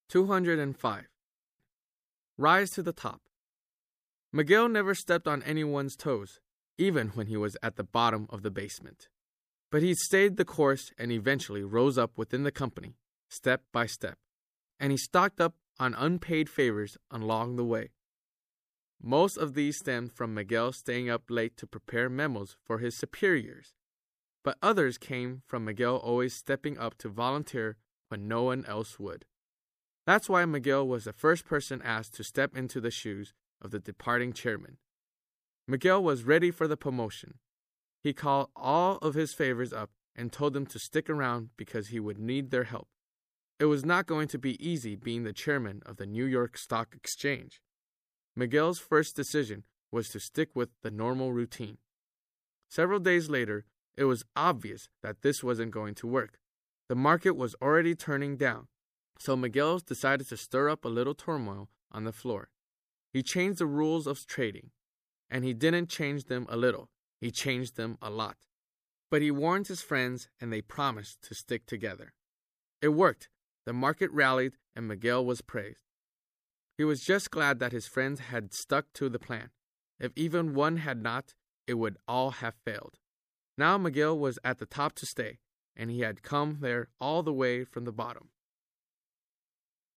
205. Rise to the top. Miguel never stepped on anyone's toes, even when he was at the bottom of the basement. But he stayed the course and eventually rose up within the company, step by step, and he stocked up on unpaid favors along the way. Most of these stemmed from Miguel staying up late to prepare memos for his superiors, but others came from Miguel always stepping up to volunteer when no one else would. That's why Miguel was the first person asked to step into the shoes of the departing chairman. Miguel was ready for the promotion. He called all of his favors up and told them to stick around because he would need their help. It was not going to be easy being the chairman of the New York Stock Exchange. Miguel's first decision was to stick with the normal routine. Several days later, it was obvious that this wasn't going to work. The market was already turning down, so Miguel decided to stir up a little turmoil on the floor. He changed the rules of trading, and he didn't change them a little. He changed them a lot. But he warned his friends, and they promised to stick together. It worked. The market rallied, and Miguel was praised. He was just glad that his friends had stuck to the plan. If even one had not, it would all have failed. Now Miguel was at the top to stay, and he had come there all the way from the bottom.